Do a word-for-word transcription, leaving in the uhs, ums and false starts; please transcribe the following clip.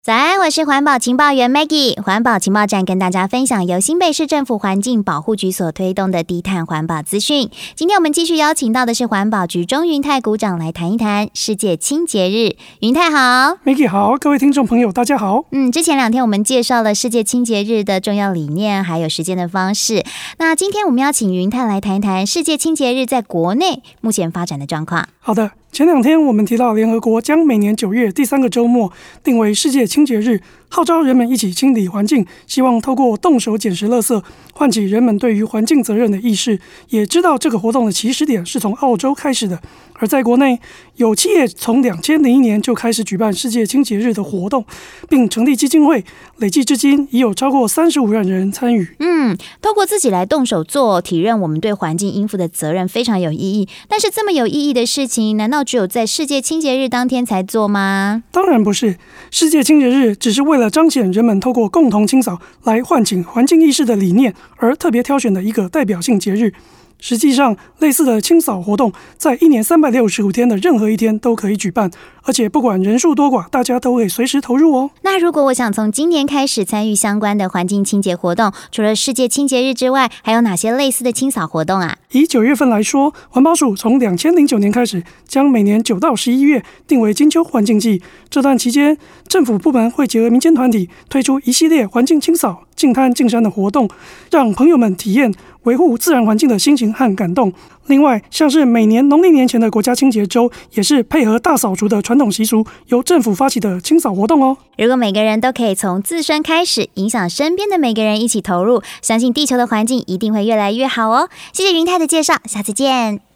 早安，我是环保情报员 Maggie。环保情报站跟大家分享由新北市政府环境保护局所推动的低碳环保资讯。今天我们继续邀请到的是环保局钟云泰股长来谈一谈世界清洁日。云泰好。 Maggie 好，各位听众朋友大家好。 嗯，之前两天我们介绍了世界清洁日的重要理念还有实践的方式，那今天我们要请云泰来谈一谈世界清洁日在国内目前发展的状况。 好的，前两天我们提到联合国将每年九月第三个周末定为世界清洁日，号召人们一起清理环境，希望透过动手捡拾垃圾唤起人们对于环境责任的意识。也知道这个活动的起始点是从澳洲开始的，而在国内有企业从两千零一年就开始举办世界清洁日的活动，并成立基金会，累计至今已有超过三十五万人参与。 嗯，透过自己来动手做，体认我们对环境应负的责任非常有意义。但是这么有意义的事情，难道只有在世界清洁日当天才做吗？ 当然不是，世界清洁日只是为了彰显人们透过共同清扫来唤醒环境意识的理念而特别挑选的一个代表性节日。实际上，类似的清扫活动在一年三百六十五天的任何一天都可以举办，而且不管人数多寡，大家都会随时投入哦。 那如果我想从今年开始参与相关的环境清洁活动，除了世界清洁日之外，还有哪些类似的清扫活动啊？ 以九月份来说，环保署从两千零九年开始，将每年九到十一月定为金秋环境季。这段期间，政府部门会结合民间团体，推出一系列环境清扫、净滩净山的活动，让朋友们体验维护自然环境的心情和感动。另外，像是每年农历年前的国家清洁周，也是配合大扫除的传统习俗，由政府发起的清扫活动哦。 如果每个人都可以从自身开始，影响身边的每个人一起投入，相信地球的环境一定会越来越好哦。谢谢云泰的介绍，下次见。